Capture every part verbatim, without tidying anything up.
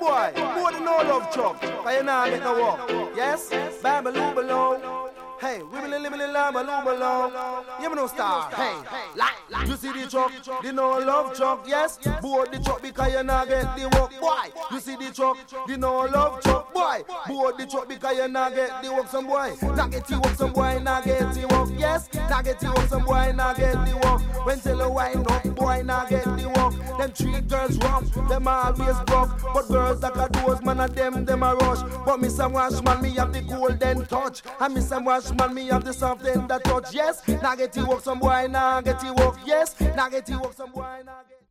boy, more than no love chuck. Cause you know make no walk. Yes? Babyloo below. Hey, wibbly libbly lamba loo below. You know star. Hey, like, you see the truck, the no love truck. Yes? Board the truck because you not get the work. Boy, you see the truck, the no love truck. Boy, board the truck because you not get the work. Some boy, not get the work. Some boy, not get the work. Yes? Not get the work. Some boy, not get the work. When till a wind up, boy, not get the work. Them three girls rough, them always rough. But girls that got those man of them, them a rush. But Miss Washman, me have the golden touch. And Miss Washman, me have the soft tender touch. Yes, now get you work, some boy, now get you work. Yes, now get you work, some boy, now get.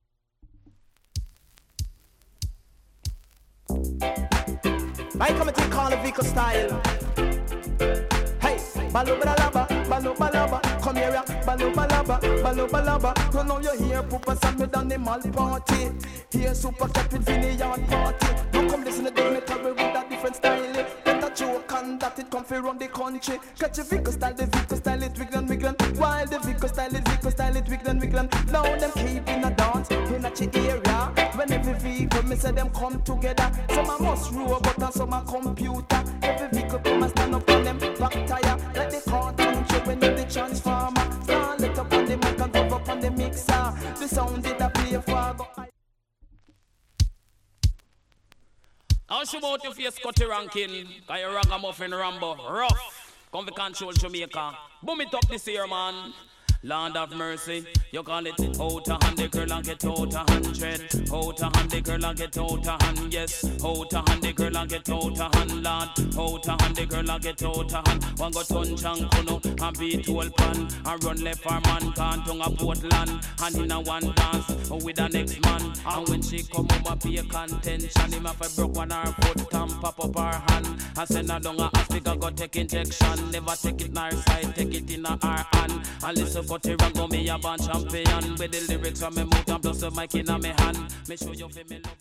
I come and take all the vehicle style. Hey, Balu Balaba, Balu Balaba, come here, Balu Balaba, Balu Balaba. You know you hear Papa Sammy down the mall party. Here Super Cat with Vinny yard party. You come listen to the metal with a different style. Get a joke and that it come from around the country. Catch a vehicle style, the vehicle style it wiggle and wiggle. While the vehicle style, the vehicle style it wiggle and wiggle. Now them keep in a dance in a chi area. When every vehicle, me say them come together. Some a must robot and some a computer. Every vehicle come and stand up on them back tire. Like the cartoon show when you the transformer. Stand it up on the mic and go up on the mixer. The sound did a play for go. How should about your face Scotty ranking? Got your ragamuffin Rambo rough. Come to control Jamaica. Boom it up this year, man. Land of mercy, you call it out a hand, the girl and get out a hundred. Out a hand, the girl and get out a hand, yes. Out a hand, the girl and get out a hand, lad. Out a hand, the girl and get out a hand. One go ton chang kuno and beat whole pan. And run left for man, can't tongue a Portland. And in a one dance with the next man. And when she come home, pay a contention. Him have a broke one her foot and pop up her hand. And send her down a hospital, go take injection. Never take it in her side, take it in her hand. And listen for Tirango, me a band champion. With the lyrics from me mouth and plus the mic in my hand. Me show you for me love.